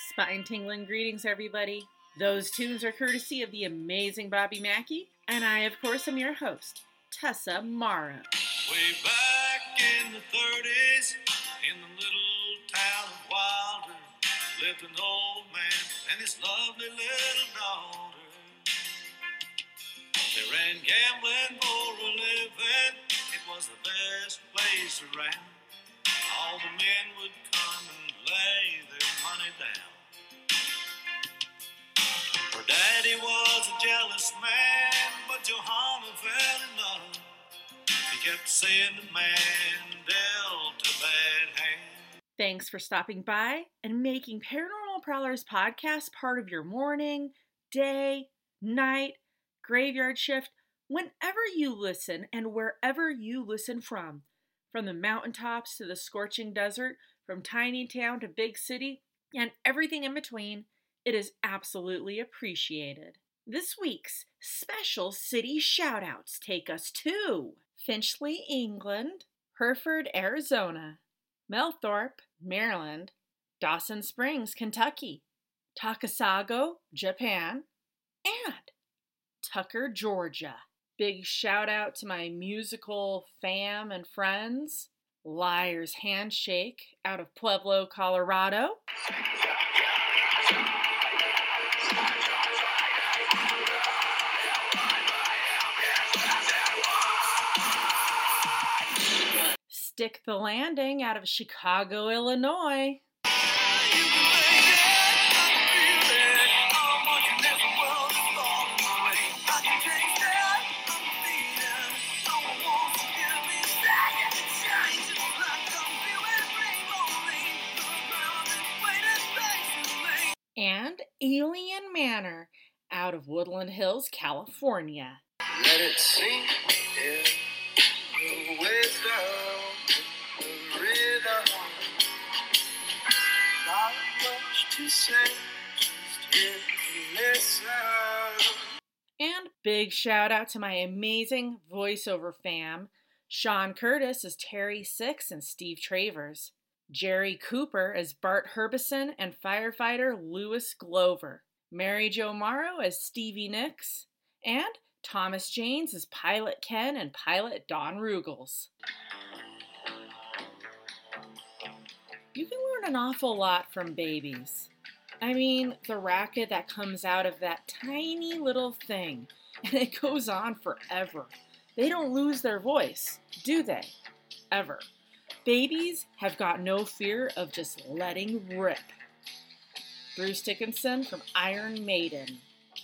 Spine-tingling greetings, everybody. Those tunes are courtesy of the amazing Bobby Mackey, and I, of course, am your host, Tessa Mara. Way back in the 30s, in the little town of Wilder, lived an old man and his lovely little daughter. They ran gambling for a living, it was the best place around. All the men would come and lay their money down. Her daddy was a jealous man, but Johanna fell in love. He kept saying the man dealt a bad hand. Thanks for stopping by and making Paranormal Prowlers podcast part of your morning, day, night, graveyard shift, whenever you listen and wherever you listen from the mountaintops to the scorching desert, from tiny town to big city, and everything in between. It is absolutely appreciated. This week's special city shoutouts take us to Finchley, England, Hereford, Arizona, Melthorpe, Maryland, Dawson Springs, Kentucky, Takasago, Japan, and Tucker, Georgia. Big shout out to my musical fam and friends, Liar's Handshake out of Pueblo, Colorado. Stick the Landing out of Chicago, Illinois. And Alien Manor out of Woodland Hills, California. Let it sink in the wisdom, the rhythm. Not much to say, just hear and listen. And big shout out to my amazing voiceover fam, Sean Curtis as Terry Six and Steve Travers, Jerry Cooper as Bart Herbison and firefighter Lewis Glover, Mary Jo Morrow as Stevie Nicks, and Thomas Janes as Pilot Ken and Pilot Don Rugels. You can learn an awful lot from babies. I mean, the racket that comes out of that tiny little thing, and it goes on forever. They don't lose their voice, do they? Ever. Babies have got no fear of just letting rip. Bruce Dickinson from Iron Maiden.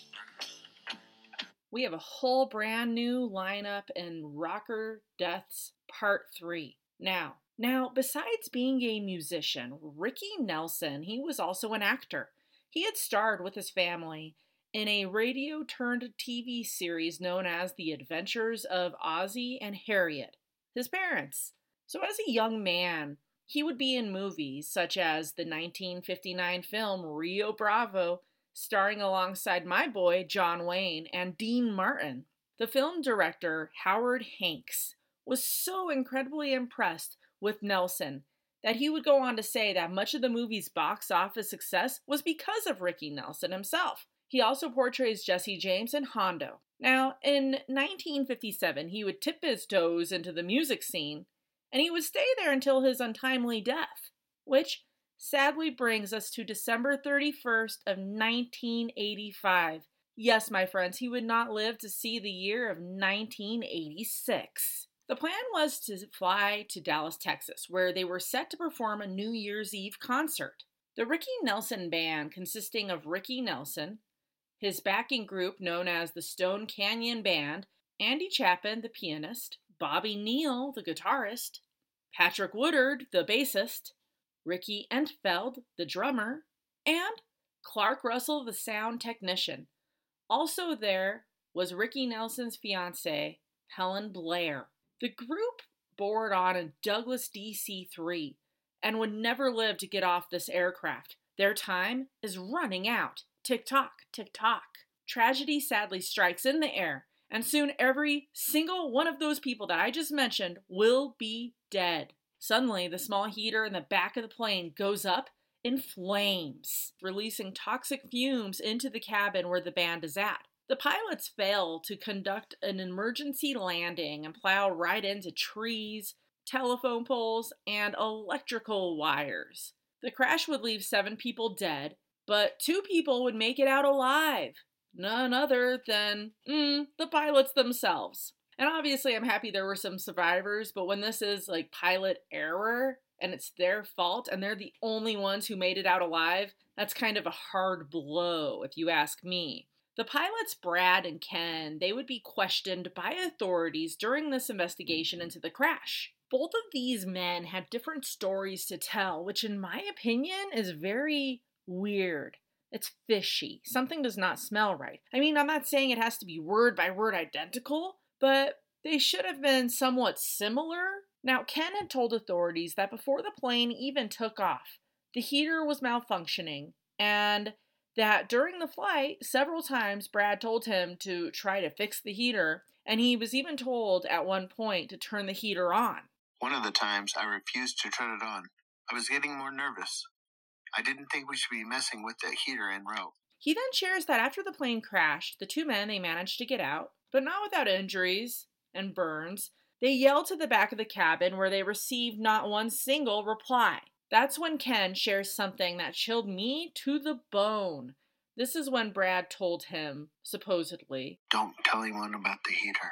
We have a whole brand new lineup in Rocker Deaths Part 3. Now, besides being a musician, Ricky Nelson, he was also an actor. He had starred with his family in a radio-turned-TV series known as The Adventures of Ozzie and Harriet, his parents. So as a young man, he would be in movies such as the 1959 film Rio Bravo, starring alongside my boy John Wayne and Dean Martin. The film director, Howard Hanks, was so incredibly impressed with Nelson that he would go on to say that much of the movie's box office success was because of Ricky Nelson himself. He also portrays Jesse James in Hondo. Now, in 1957, he would tip his toes into the music scene, and he would stay there until his untimely death, which sadly brings us to December 31st of 1985. Yes, my friends, he would not live to see the year of 1986. The plan was to fly to Dallas, Texas, where they were set to perform a New Year's Eve concert. The Ricky Nelson Band, consisting of Ricky Nelson, his backing group known as the Stone Canyon Band, Andy Chapin, the pianist, Bobby Neal, the guitarist, Patrick Woodard, the bassist, Ricky Entfeld, the drummer, and Clark Russell, the sound technician. Also there was Ricky Nelson's fiancée, Helen Blair. The group board on a Douglas DC-3 and would never live to get off this aircraft. Their time is running out. Tick-tock, tick-tock. Tragedy sadly strikes in the air, and soon every single one of those people that I just mentioned will be dead. Suddenly, the small heater in the back of the plane goes up in flames, releasing toxic fumes into the cabin where the band is at. The pilots fail to conduct an emergency landing and plow right into trees, telephone poles, and electrical wires. The crash would leave 7 people dead, but 2 people would make it out alive. None other than, the pilots themselves. And obviously I'm happy there were some survivors, but when this is like pilot error and it's their fault and they're the only ones who made it out alive, that's kind of a hard blow if you ask me. The pilots, Brad and Ken, they would be questioned by authorities during this investigation into the crash. Both of these men have different stories to tell, which in my opinion is very weird. It's fishy. Something does not smell right. I mean, I'm not saying it has to be word by word identical, but they should have been somewhat similar. Now, Ken had told authorities that before the plane even took off, the heater was malfunctioning, and that during the flight, several times Brad told him to try to fix the heater, and he was even told at one point to turn the heater on. One of the times I refused to turn it on. I was getting more nervous. I didn't think we should be messing with the heater en route. He then shares that after the plane crashed, the 2 men, they managed to get out, but not without injuries and burns. They yelled to the back of the cabin where they received not one single reply. That's when Ken shares something that chilled me to the bone. This is when Brad told him, supposedly, "Don't tell anyone about the heater.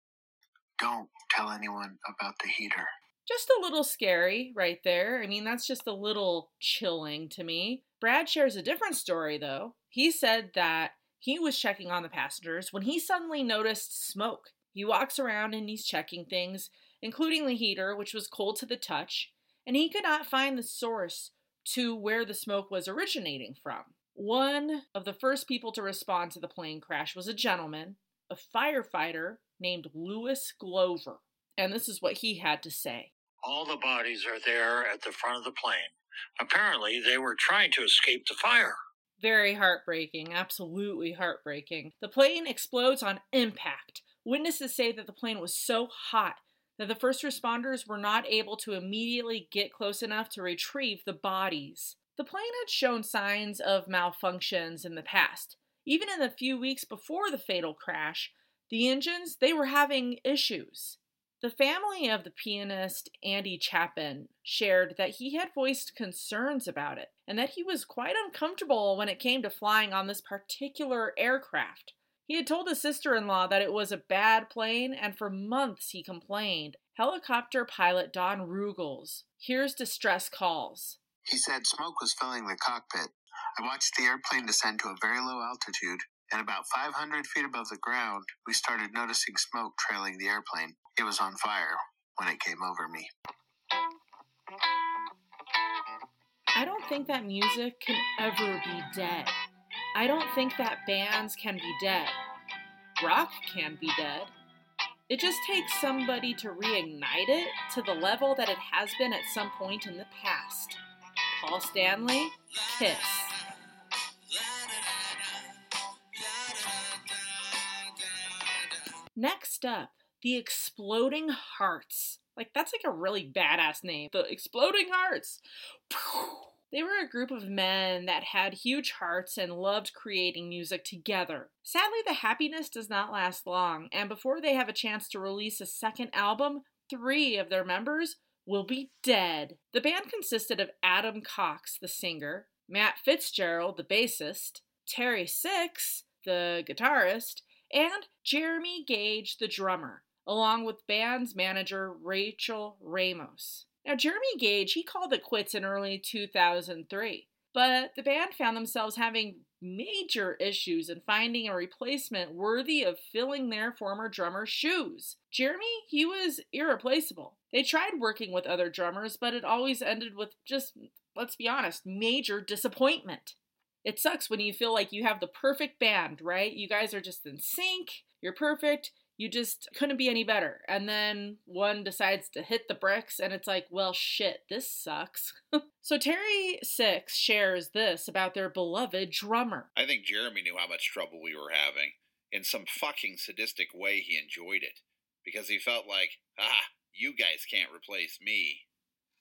Don't tell anyone about the heater." Just a little scary right there. I mean, that's just a little chilling to me. Brad shares a different story, though. He said that he was checking on the passengers when he suddenly noticed smoke. He walks around and he's checking things, including the heater, which was cold to the touch, and he could not find the source to where the smoke was originating from. One of the first people to respond to the plane crash was a gentleman, a firefighter named Lewis Glover. And this is what he had to say. "All the bodies are there at the front of the plane. Apparently, they were trying to escape the fire." Very heartbreaking, absolutely heartbreaking. The plane explodes on impact. Witnesses say that the plane was so hot that the first responders were not able to immediately get close enough to retrieve the bodies. The plane had shown signs of malfunctions in the past. Even in the few weeks before the fatal crash, the engines, they were having issues. The family of the pianist Andy Chapin shared that he had voiced concerns about it and that he was quite uncomfortable when it came to flying on this particular aircraft. He had told his sister-in-law that it was a bad plane, and for months he complained. Helicopter pilot Don Ruggles hears distress calls. He said smoke was filling the cockpit. I watched the airplane descend to a very low altitude, and about 500 feet above the ground, we started noticing smoke trailing the airplane. It was on fire when it came over me. I don't think that music can ever be dead. I don't think that bands can be dead. Rock can be dead. It just takes somebody to reignite it to the level that it has been at some point in the past. Paul Stanley, Kiss. Next up, the Exploding Hearts. That's like a really badass name. The Exploding Hearts. They were a group of men that had huge hearts and loved creating music together. Sadly, the happiness does not last long, and before they have a chance to release a second album, 3 of their members will be dead. The band consisted of Adam Cox, the singer, Matt Fitzgerald, the bassist, Terry Six, the guitarist, and Jeremy Gage, the drummer, along with band's manager Rachel Ramos. Now, Jeremy Gage, he called it quits in early 2003, but the band found themselves having major issues in finding a replacement worthy of filling their former drummer's shoes. Jeremy, he was irreplaceable. They tried working with other drummers, but it always ended with just, let's be honest, major disappointment. It sucks when you feel like you have the perfect band, right? You guys are just in sync, you're perfect, you just couldn't be any better. And then one decides to hit the bricks and it's like, well, shit, this sucks. So Terry Six shares this about their beloved drummer. "I think Jeremy knew how much trouble we were having. In some fucking sadistic way, he enjoyed it. Because he felt like, you guys can't replace me."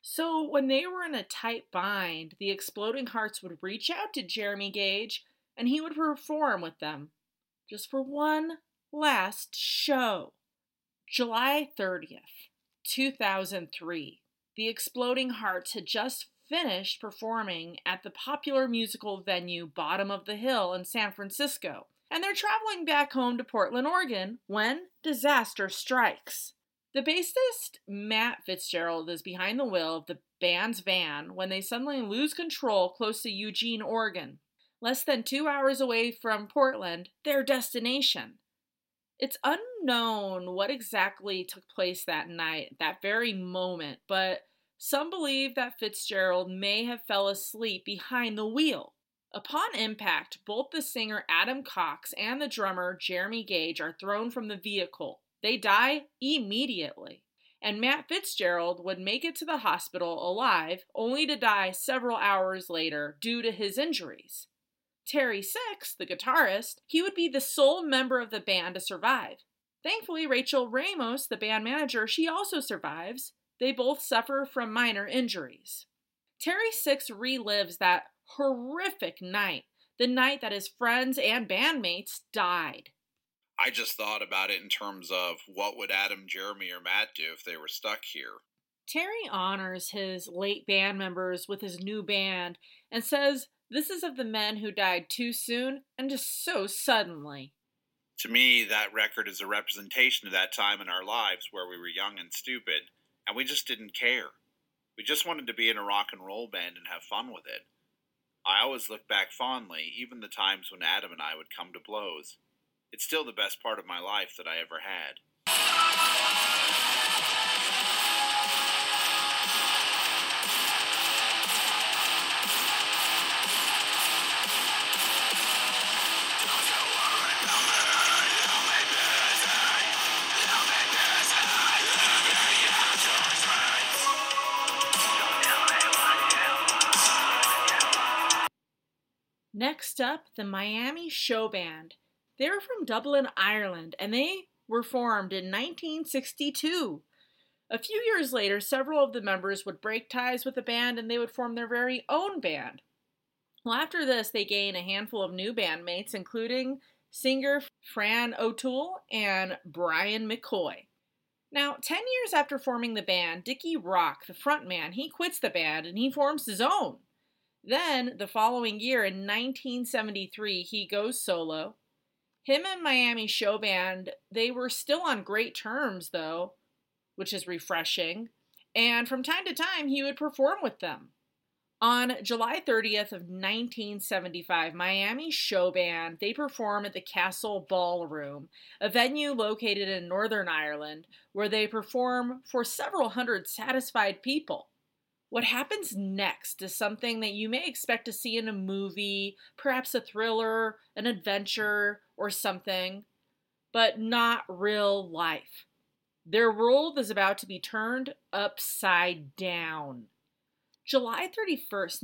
So when they were in a tight bind, the Exploding Hearts would reach out to Jeremy Gage and he would perform with them just for one last show. July 30th, 2003. The Exploding Hearts had just finished performing at the popular musical venue Bottom of the Hill in San Francisco, and they're traveling back home to Portland, Oregon when disaster strikes. The bassist Matt Fitzgerald is behind the wheel of the band's van when they suddenly lose control close to Eugene, Oregon, less than 2 hours away from Portland, their destination. It's unknown what exactly took place that night, that very moment, but some believe that Fitzgerald may have fell asleep behind the wheel. Upon impact, both the singer Adam Cox and the drummer Jeremy Gage are thrown from the vehicle. They die immediately, and Matt Fitzgerald would make it to the hospital alive, only to die several hours later due to his injuries. Terry Six, the guitarist, he would be the sole member of the band to survive. Thankfully, Rachel Ramos, the band manager, she also survives. They both suffer from minor injuries. Terry Six relives that horrific night, the night that his friends and bandmates died. I just thought about it in terms of what would Adam, Jeremy, or Matt do if they were stuck here. Terry honors his late band members with his new band and says this is of the men who died too soon and just so suddenly. To me, that record is a representation of that time in our lives where we were young and stupid, and we just didn't care. We just wanted to be in a rock and roll band and have fun with it. I always look back fondly, even the times when Adam and I would come to blows. It's still the best part of my life that I ever had. Next up, the Miami Show Band. They're from Dublin, Ireland, and they were formed in 1962. A few years later, several of the members would break ties with the band and they would form their very own band. Well, after this, they gained a handful of new bandmates, including singer Fran O'Toole and Brian McCoy. Now, 10 years after forming the band, Dickie Rock, the frontman, he quits the band and he forms his own. Then, the following year, in 1973, he goes solo. Him and Miami Show Band, they were still on great terms, though, which is refreshing, and from time to time, he would perform with them. On July 30th of 1975, Miami Show Band, they perform at the Castle Ballroom, a venue located in Northern Ireland, where they perform for several hundred satisfied people. What happens next is something that you may expect to see in a movie, perhaps a thriller, an adventure, or something, but not real life. Their world is about to be turned upside down. July 31st,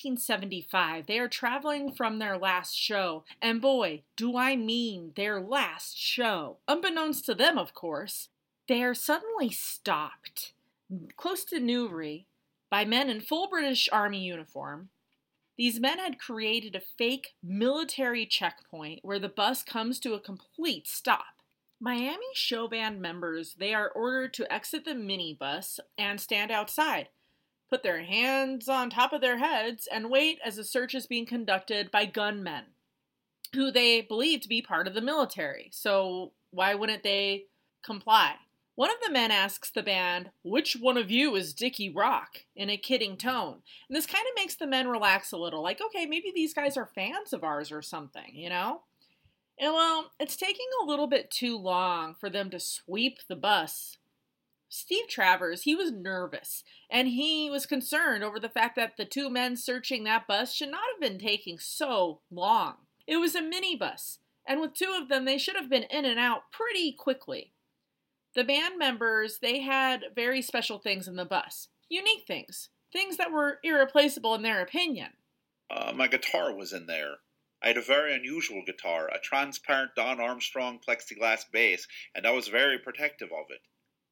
1975, they are traveling from their last show, and boy, do I mean their last show. Unbeknownst to them, of course, they are suddenly stopped, close to Newry, by men in full British Army uniform. These men had created a fake military checkpoint where the bus comes to a complete stop. Miami Show Band members, they are ordered to exit the minibus and stand outside, put their hands on top of their heads, and wait as a search is being conducted by gunmen, who they believe to be part of the military. So why wouldn't they comply? One of the men asks the band, "Which one of you is Dickie Rock?" in a kidding tone. And this kind of makes the men relax a little, like, okay, maybe these guys are fans of ours or something, you know? And well, it's taking a little bit too long for them to sweep the bus. Steve Travers, he was nervous, and he was concerned over the fact that the two men searching that bus should not have been taking so long. It was a minibus, and with two of them, they should have been in and out pretty quickly. The band members, they had very special things in the bus. Unique things. Things that were irreplaceable in their opinion. My guitar was in there. I had a very unusual guitar, a transparent Don Armstrong plexiglass bass, and I was very protective of it.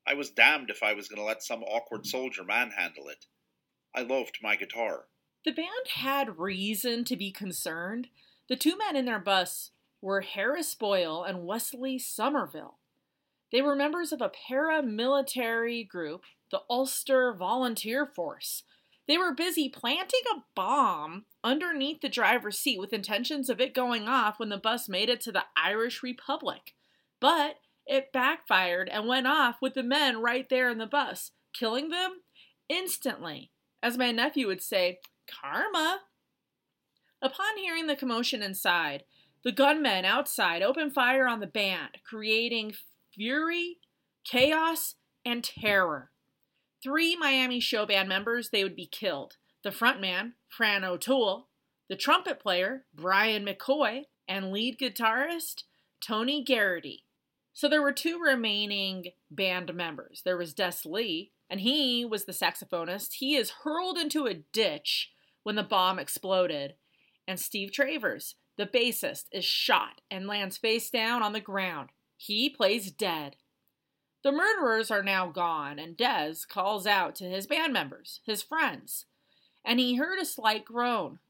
I was damned if I was going to let some awkward soldier manhandle it. I loved my guitar. The band had reason to be concerned. The two men in their bus were Harris Boyle and Wesley Somerville. They were members of a paramilitary group, the Ulster Volunteer Force. They were busy planting a bomb underneath the driver's seat with intentions of it going off when the bus made it to the Irish Republic. But it backfired and went off with the men right there in the bus, killing them instantly. As my nephew would say, karma. Upon hearing the commotion inside, the gunmen outside opened fire on the band, creating fury, chaos, and terror. 3 Miami show band members, they would be killed. The frontman, Fran O'Toole, the trumpet player, Brian McCoy, and lead guitarist, Tony Garrity. So there were 2 remaining band members. There was Des Lee, and he was the saxophonist. He is hurled into a ditch when the bomb exploded. And Steve Travers, the bassist, is shot and lands face down on the ground. He plays dead. The murderers are now gone, and Des calls out to his band members, his friends, and he heard a slight groan.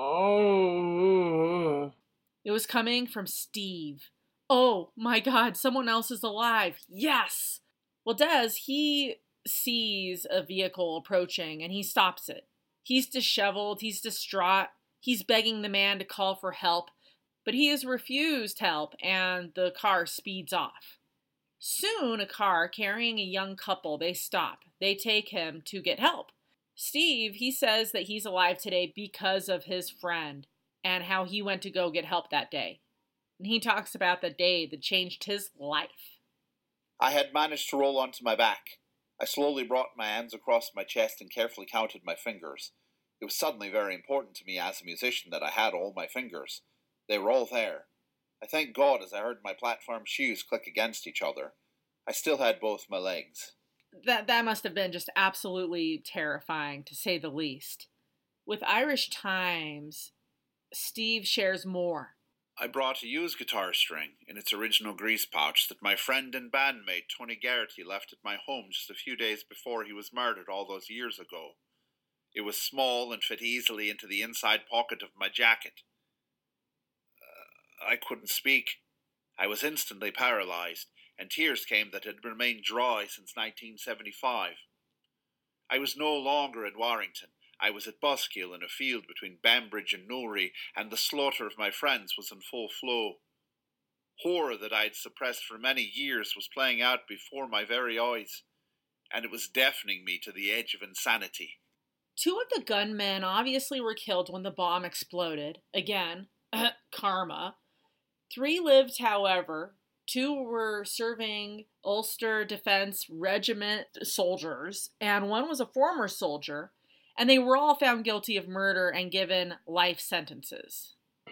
Oh. It was coming from Steve. Oh my God, someone else is alive. Yes! Well, Des, he sees a vehicle approaching and he stops it. He's disheveled, he's distraught, he's begging the man to call for help, but he has refused help and the car speeds off. Soon, a car carrying a young couple, they stop. They take him to get help. Steve, he says that he's alive today because of his friend and how he went to go get help that day. And he talks about the day that changed his life. I had managed to roll onto my back. I slowly brought my hands across my chest and carefully counted my fingers. It was suddenly very important to me as a musician that I had all my fingers. They were all there. I thanked God as I heard my platform shoes click against each other. I still had both my legs. That must have been just absolutely terrifying, to say the least. With Irish Times, Steve shares more. I brought a used guitar string in its original grease pouch that my friend and bandmate Tony Garrity left at my home just a few days before he was murdered all those years ago. It was small and fit easily into the inside pocket of my jacket. I couldn't speak. I was instantly paralyzed, and tears came that had remained dry since 1975. I was no longer in Warrington. I was at Buskill in a field between Bambridge and Newry, and the slaughter of my friends was in full flow. Horror that I had suppressed for many years was playing out before my very eyes, and it was deafening me to the edge of insanity. 2 of the gunmen obviously were killed when the bomb exploded. Again, karma. 3 lived, however. 2 were serving Ulster Defence Regiment soldiers, and 1 was a former soldier, and they were all found guilty of murder and given life sentences.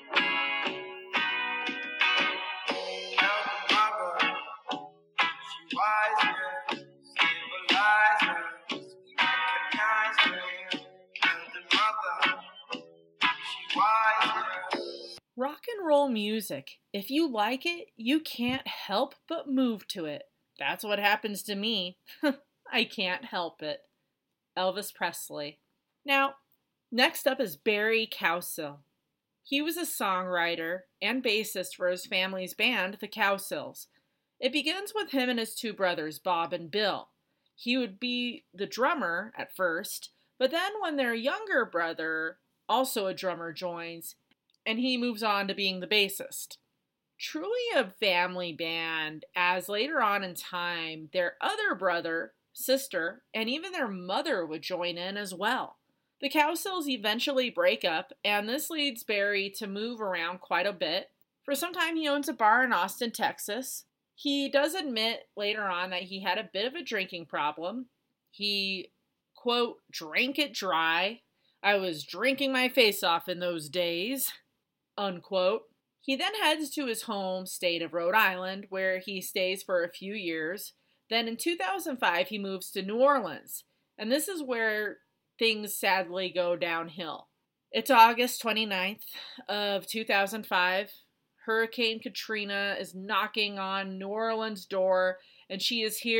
Rock and roll music. If you like it, you can't help but move to it. That's what happens to me. I can't help it. Elvis Presley. Now, next up is Barry Cowsill. He was a songwriter and bassist for his family's band, the Cowsills. It begins with him and his 2 brothers, Bob and Bill. He would be the drummer at first, but then when their younger brother, also a drummer, joins, and he moves on to being the bassist. Truly a family band, as later on in time, their other brother, sister, and even their mother would join in as well. The Cowsills eventually break up, and this leads Barry to move around quite a bit. For some time, he owns a bar in Austin, Texas. He does admit later on that he had a bit of a drinking problem. He, quote, drank it dry. I was drinking my face off in those days, unquote. He then heads to his home state of Rhode Island, where he stays for a few years. Then in 2005, he moves to New Orleans, and this is where things sadly go downhill. It's August 29th of 2005. Hurricane Katrina is knocking on New Orleans' door, and she is here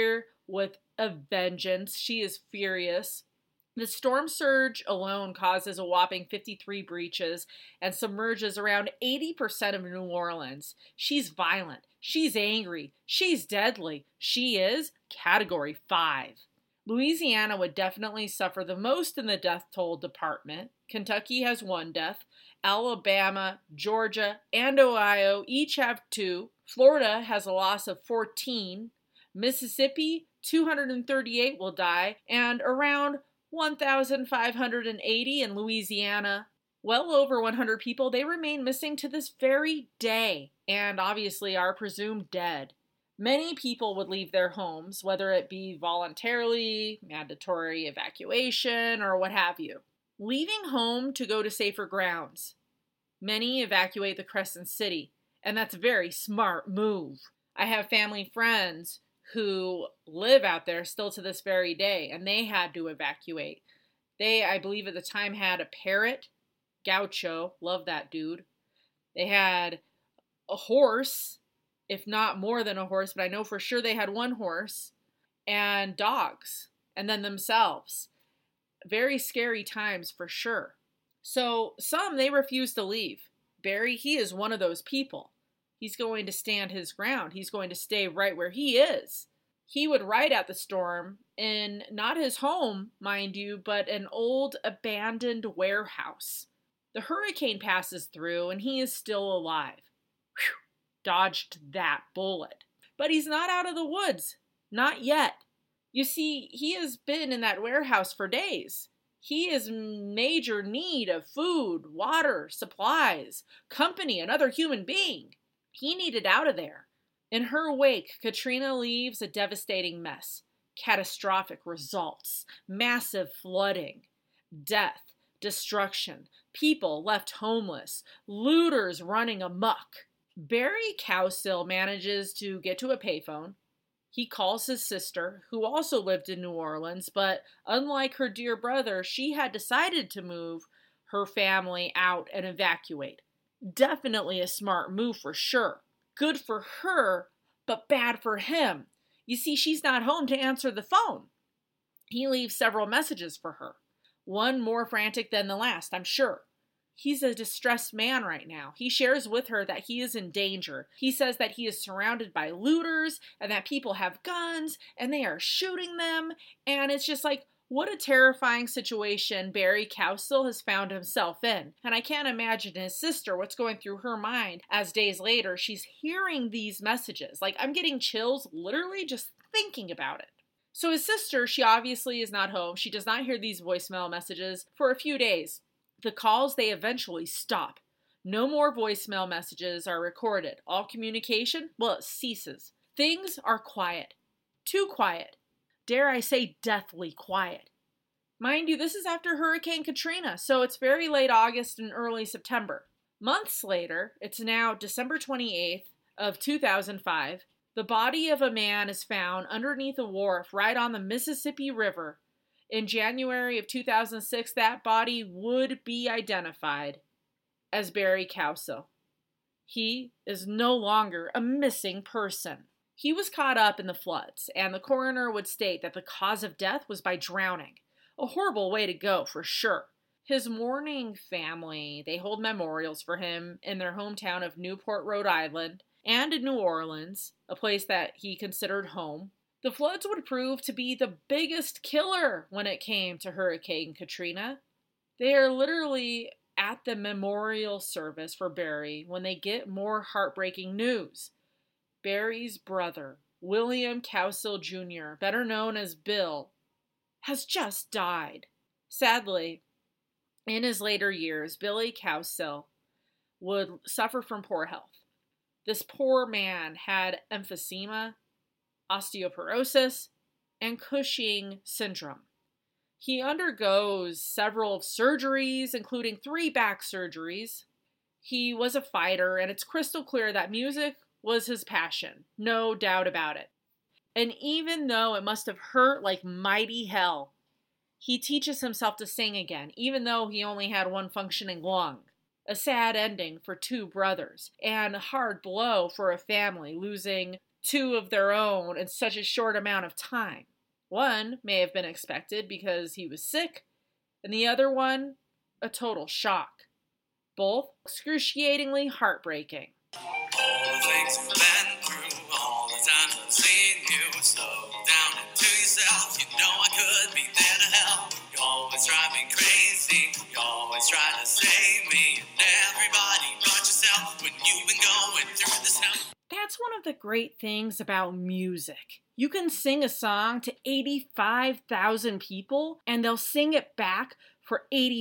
with a vengeance. She is furious. The storm surge alone causes a whopping 53 breaches and submerges around 80% of New Orleans. She's violent. She's angry. She's deadly. She is Category 5. Louisiana would definitely suffer the most in the death toll department. Kentucky has 1 death. Alabama, Georgia, and Ohio each have 2. Florida has a loss of 14. Mississippi, 238 will die, and around 1,580 in Louisiana. Well over 100 people, they remain missing to this very day, and obviously are presumed dead. Many people would leave their homes, whether it be voluntarily, mandatory evacuation, or what have you, leaving home to go to safer grounds. Many evacuate the Crescent City, and that's a very smart move. I have family friends who live out there still to this very day, and they had to evacuate. They, I believe at the time, had a parrot, Gaucho, love that dude. They had a horse, if not more than a horse, but I know for sure they had 1 horse, and dogs, and then themselves. Very scary times for sure. So some, they refuse to leave. Barry, he is one of those people. He's going to stand his ground. He's going to stay right where he is. He would ride out the storm in not his home, mind you, but an old abandoned warehouse. The hurricane passes through and he is still alive. Whew, dodged that bullet. But he's not out of the woods. Not yet. You see, he has been in that warehouse for days. He is in major need of food, water, supplies, company, another human being. He needed out of there. In her wake, Katrina leaves a devastating mess. Catastrophic results, massive flooding, death, destruction, people left homeless, looters running amok. Barry Cowsill manages to get to a payphone. He calls his sister, who also lived in New Orleans, but unlike her dear brother, she had decided to move her family out and evacuate. Definitely a smart move for sure. Good for her, but bad for him. You see, she's not home to answer the phone. He leaves several messages for her. One more frantic than the last, I'm sure. He's a distressed man right now. He shares with her that he is in danger. He says that he is surrounded by looters and that people have guns and they are shooting them. And it's just like, what a terrifying situation Barry Cowsill has found himself in. And I can't imagine his sister, what's going through her mind as days later she's hearing these messages. Like, I'm getting chills literally just thinking about it. So his sister, she obviously is not home. She does not hear these voicemail messages for a few days. The calls, they eventually stop. No more voicemail messages are recorded. All communication, well, it ceases. Things are quiet. Too quiet. Dare I say deathly quiet. Mind you, this is after Hurricane Katrina, so it's very late August and early September. Months later, it's now December 28th of 2005, the body of a man is found underneath a wharf right on the Mississippi River. In January of 2006, that body would be identified as Barry Cowsill. He is no longer a missing person. He was caught up in the floods, and the coroner would state that the cause of death was by drowning. A horrible way to go, for sure. His mourning family, they hold memorials for him in their hometown of Newport, Rhode Island, and in New Orleans, a place that he considered home. The floods would prove to be the biggest killer when it came to Hurricane Katrina. They are literally at the memorial service for Barry when they get more heartbreaking news. Barry's brother, William Cowsill Jr., better known as Bill, has just died. Sadly, in his later years, Billy Cowsill would suffer from poor health. This poor man had emphysema, osteoporosis, and Cushing syndrome. He undergoes several surgeries, including 3 back surgeries. He was a fighter, and it's crystal clear that music was his passion, no doubt about it. And even though it must have hurt like mighty hell, he teaches himself to sing again, even though he only had 1 functioning lung. A sad ending for 2 brothers, and a hard blow for a family, losing two of their own in such a short amount of time. One may have been expected because he was sick, and the other one, a total shock. Both excruciatingly heartbreaking. All the things you've been through, all the times I've seen you slow down into yourself. You know I could be there to help. You always drive me crazy. You always try to save me and everybody but yourself when you've been going through this hell. That's one of the great things about music. You can sing a song to 85,000 people and they'll sing it back for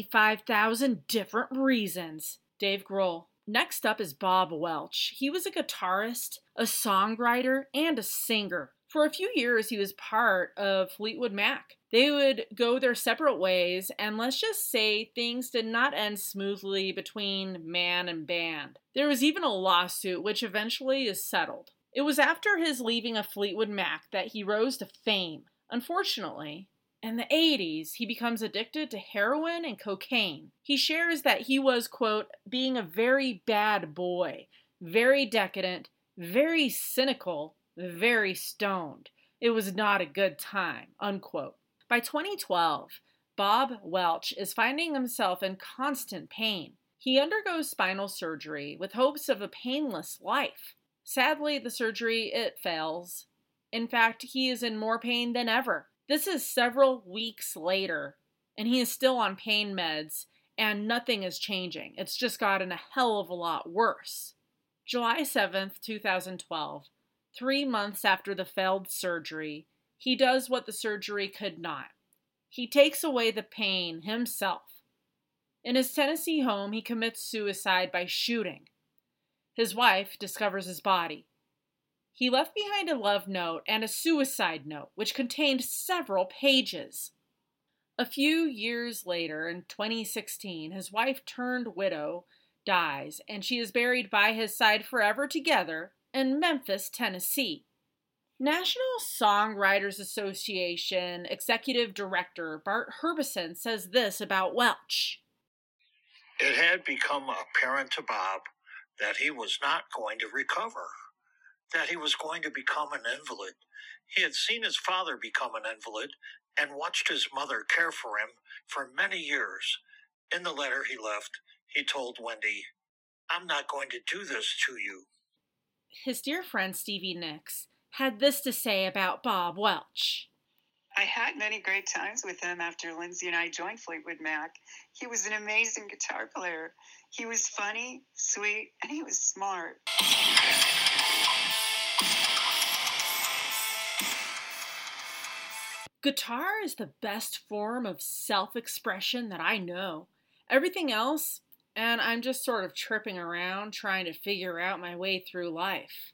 85,000 different reasons. Dave Grohl. Next up is Bob Welch. He was a guitarist, a songwriter, and a singer. For a few years, he was part of Fleetwood Mac. They would go their separate ways, and let's just say things did not end smoothly between man and band. There was even a lawsuit, which eventually is settled. It was after his leaving of Fleetwood Mac that he rose to fame. Unfortunately, in the 80s, he becomes addicted to heroin and cocaine. He shares that he was, quote, being a very bad boy, very decadent, very cynical, very stoned. It was not a good time, unquote. By 2012, Bob Welch is finding himself in constant pain. He undergoes spinal surgery with hopes of a painless life. Sadly, the surgery, it fails. In fact, he is in more pain than ever. This is several weeks later, and he is still on pain meds, and nothing is changing. It's just gotten a hell of a lot worse. July 7th, 2012, 3 months after the failed surgery, he does what the surgery could not. He takes away the pain himself. In his Tennessee home, he commits suicide by shooting. His wife discovers his body. He left behind a love note and a suicide note, which contained several pages. A few years later, in 2016, his wife turned widow dies, and she is buried by his side forever together in Memphis, Tennessee. National Songwriters Association Executive Director Bart Herbison says this about Welch. It had become apparent to Bob that he was not going to recover, that he was going to become an invalid. He had seen his father become an invalid and watched his mother care for him for many years. In the letter he left, he told Wendy, "I'm not going to do this to you." His dear friend Stevie Nicks had this to say about Bob Welch. I had many great times with him after Lindsay and I joined Fleetwood Mac. He was an amazing guitar player. He was funny, sweet, and he was smart. Guitar is the best form of self-expression that I know. Everything else, and I'm just sort of tripping around trying to figure out my way through life.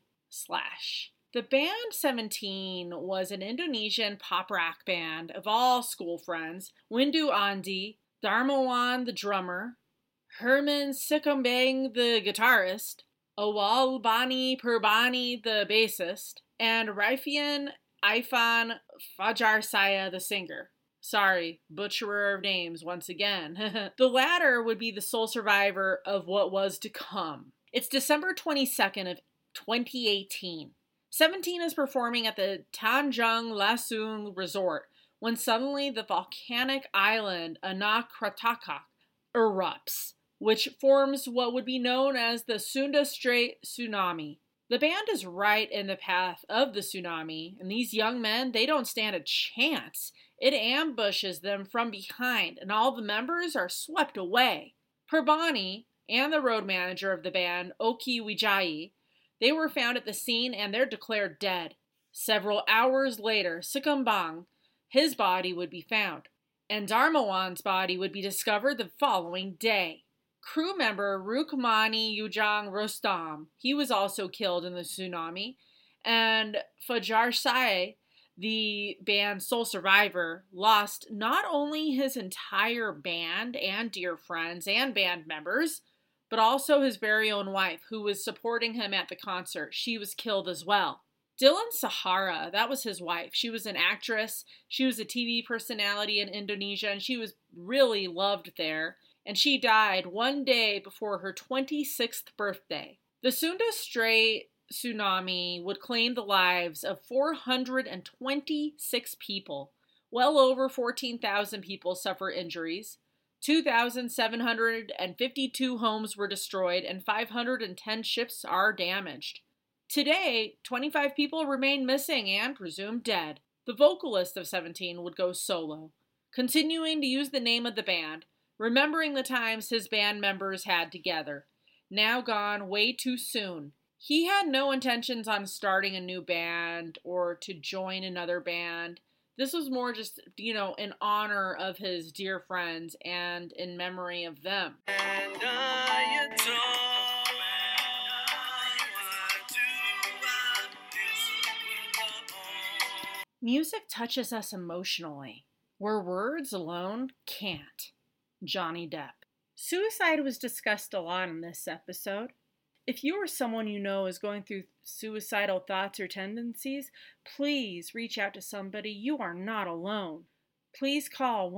/ The band 17 was an Indonesian pop rock band of all school friends: Windu Andi, Darmawan the drummer, Herman Sikumbang the guitarist, Awal Bani Purbani the bassist, and Raifian Ifan Fajarsaya the singer. Sorry, butcherer of names once again. The latter would be the sole survivor of what was to come. It's December 22nd of 2018. 17 is performing at the Tanjung Lasung Resort when suddenly the volcanic island Anak Krakatau erupts, which forms what would be known as the Sunda Strait tsunami. The band is right in the path of the tsunami, and these young men, they don't stand a chance. It ambushes them from behind, and all the members are swept away. Purbani and the road manager of the band, Oki Wijaya, they were found at the scene and they're declared dead. Several hours later, Sikumbang, his body would be found, and Darmawan's body would be discovered the following day. Crew member Rukmani Ujang Rostam, he was also killed in the tsunami, and Fajarsaya, the band's sole survivor, lost not only his entire band and dear friends and band members, but also his very own wife, who was supporting him at the concert. She was killed as well. Dylan Sahara, that was his wife. She was an actress. She was a TV personality in Indonesia, and she was really loved there. And she died one day before her 26th birthday. The Sunda Strait tsunami would claim the lives of 426 people. Well over 14,000 people suffer injuries. 2,752 homes were destroyed and 510 ships are damaged. Today, 25 people remain missing and presumed dead. The vocalist of 17 would go solo, continuing to use the name of the band, remembering the times his band members had together. Now gone way too soon. He had no intentions on starting a new band or to join another band. This was more just, in honor of his dear friends and in memory of them. And I adore Music touches us emotionally, where words alone can't. Johnny Depp. Suicide was discussed a lot in this episode. If you or someone you know is going through suicidal thoughts or tendencies, please reach out to somebody. You are not alone. Please call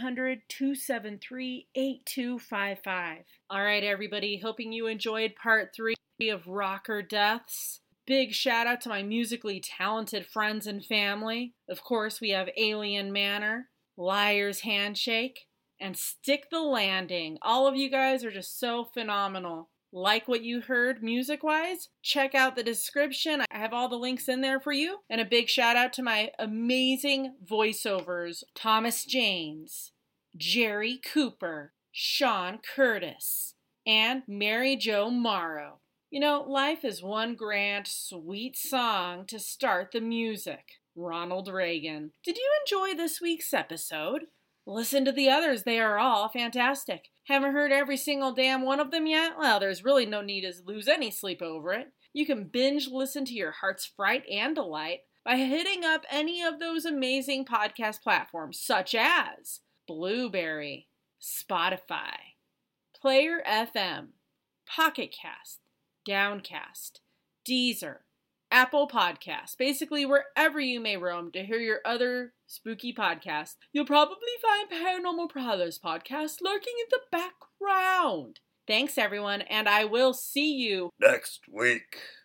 1-800-273-8255. All right, everybody. Hoping you enjoyed part 3 of Rocker Deaths. Big shout out to my musically talented friends and family. Of course, we have Alien Manor, Liar's Handshake, and Stick the Landing. All of you guys are just so phenomenal. Like what you heard music-wise? Check out the description. I have all the links in there for you. And a big shout out to my amazing voiceovers, Thomas James, Jerry Cooper, Sean Curtis, and Mary Jo Morrow. Life is one grand, sweet song to start the music. Ronald Reagan. Did you enjoy this week's episode? Listen to the others. They are all fantastic. Haven't heard every single damn one of them yet? Well, there's really no need to lose any sleep over it. You can binge listen to your heart's fright and delight by hitting up any of those amazing podcast platforms, such as Blueberry, Spotify, Player FM, Pocket Cast, Downcast, Deezer, Apple Podcasts, basically wherever you may roam to hear your other spooky podcasts. You'll probably find Paranormal Prowlers podcast lurking in the background. Thanks, everyone, and I will see you next week.